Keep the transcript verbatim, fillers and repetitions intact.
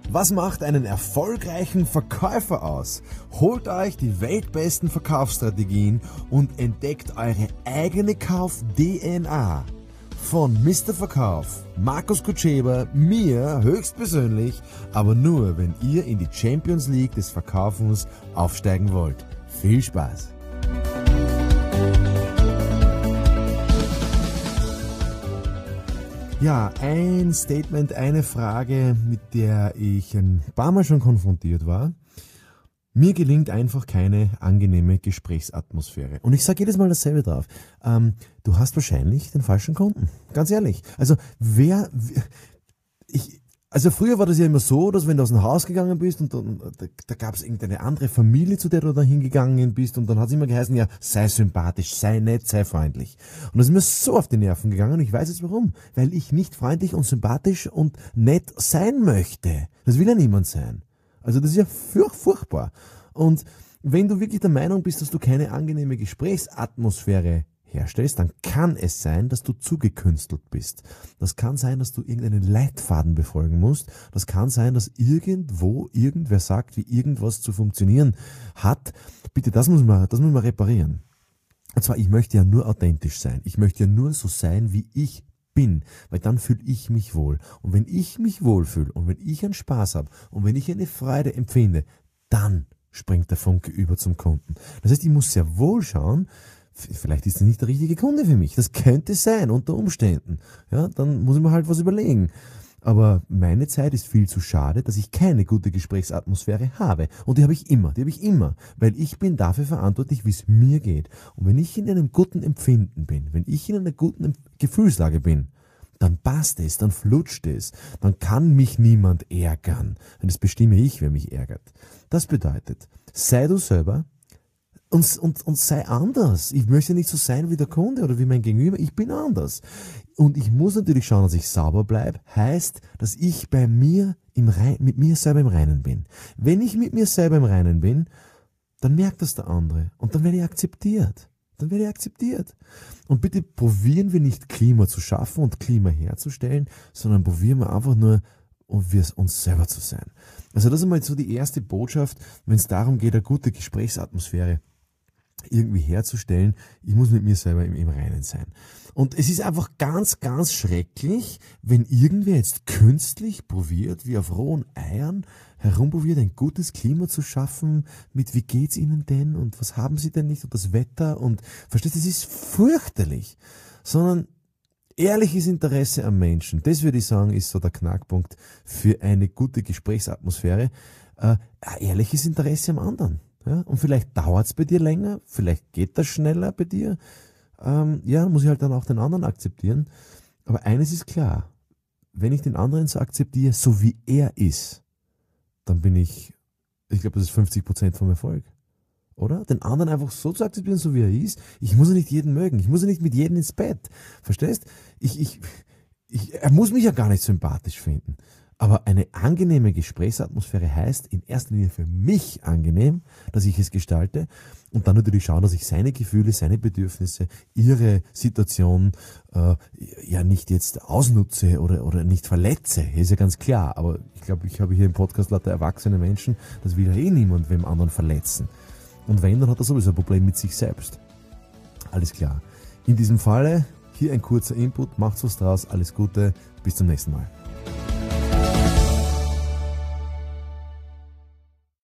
Was macht einen erfolgreichen Verkäufer aus? Holt euch die weltbesten Verkaufsstrategien und entdeckt eure eigene Kauf-D N A. Von Mister Verkauf, Markus Kutscheber, mir höchstpersönlich, aber nur, wenn ihr in die Champions League des Verkaufens aufsteigen wollt. Viel Spaß! Ja, ein Statement, eine Frage, mit der ich ein paar Mal schon konfrontiert war. Mir gelingt einfach keine angenehme Gesprächsatmosphäre. Und ich sage jedes Mal dasselbe drauf. Ähm, du hast wahrscheinlich den falschen Kunden. Ganz ehrlich. Also wer... Ich, also früher war das ja immer so, dass wenn du aus dem Haus gegangen bist und, und da, da gab es irgendeine andere Familie, zu der du da hingegangen bist und dann hat es immer geheißen, ja, sei sympathisch, sei nett, sei freundlich. Und das ist mir so auf die Nerven gegangen und ich weiß jetzt warum. Weil ich nicht freundlich und sympathisch und nett sein möchte. Das will ja niemand sein. Also das ist ja furch- furchtbar. Und wenn du wirklich der Meinung bist, dass du keine angenehme Gesprächsatmosphäre herstellst, dann kann es sein, dass du zugekünstelt bist. Das kann sein, dass du irgendeinen Leitfaden befolgen musst. Das kann sein, dass irgendwo irgendwer sagt, wie irgendwas zu funktionieren hat. Bitte, das muss man, das muss man reparieren. Und zwar, ich möchte ja nur authentisch sein. Ich möchte ja nur so sein, wie ich bin, weil dann fühle ich mich wohl. Und wenn ich mich wohlfühle und wenn ich einen Spaß habe und wenn ich eine Freude empfinde, dann springt der Funke über zum Kunden. Das heißt, ich muss sehr wohl schauen, vielleicht ist es nicht der richtige Kunde für mich. Das könnte sein, unter Umständen. Ja, dann muss ich mir halt was überlegen. Aber meine Zeit ist viel zu schade, dass ich keine gute Gesprächsatmosphäre habe. Und die habe ich immer, die habe ich immer. Weil ich bin dafür verantwortlich, wie es mir geht. Und wenn ich in einem guten Empfinden bin, wenn ich in einer guten Gefühlslage bin, dann passt es, dann flutscht es. Dann kann mich niemand ärgern. Und das bestimme ich, wer mich ärgert. Das bedeutet, sei du selber, Und, und, und sei anders. Ich möchte nicht so sein wie der Kunde oder wie mein Gegenüber. Ich bin anders. Und ich muss natürlich schauen, dass ich sauber bleibe. Heißt, dass ich bei mir im Rein, mit mir selber im Reinen bin. Wenn ich mit mir selber im Reinen bin, dann merkt das der andere. Und dann werde ich akzeptiert. Dann werde ich akzeptiert. Und bitte probieren wir nicht Klima zu schaffen und Klima herzustellen, sondern probieren wir einfach nur, um wir uns selber zu sein. Also das ist mal so die erste Botschaft, wenn es darum geht, eine gute Gesprächsatmosphäre irgendwie herzustellen. Ich muss mit mir selber im, im Reinen sein. Und es ist einfach ganz, ganz schrecklich, wenn irgendwer jetzt künstlich probiert, wie auf rohen Eiern herumprobiert, ein gutes Klima zu schaffen, mit wie geht's Ihnen denn und was haben Sie denn nicht und das Wetter und, verstehst du, das ist fürchterlich. Sondern ehrliches Interesse am Menschen, das würde ich sagen, ist so der Knackpunkt für eine gute Gesprächsatmosphäre. Äh, ehrliches Interesse am anderen. Ja, und vielleicht dauert's bei dir länger, vielleicht geht das schneller bei dir. Ähm, ja, muss ich halt dann auch den anderen akzeptieren. Aber eines ist klar, wenn ich den anderen so akzeptiere, so wie er ist, dann bin ich, ich glaube, das ist fünfzig Prozent vom Erfolg. Oder? Den anderen einfach so zu akzeptieren, so wie er ist. Ich muss ja nicht jeden mögen, ich muss ja nicht mit jedem ins Bett. Verstehst? Ich, ich, ich, er muss mich ja gar nicht sympathisch finden. Aber eine angenehme Gesprächsatmosphäre heißt in erster Linie für mich angenehm, dass ich es gestalte und dann natürlich schauen, dass ich seine Gefühle, seine Bedürfnisse, ihre Situation äh, ja nicht jetzt ausnutze oder, oder nicht verletze. Ist ja ganz klar, aber ich glaube, ich habe hier im Podcast lauter erwachsene Menschen, das will ja eh niemand wem anderen verletzen. Und wenn, dann hat er sowieso ein Problem mit sich selbst. Alles klar. In diesem Falle hier ein kurzer Input, macht's was draus, alles Gute, bis zum nächsten Mal.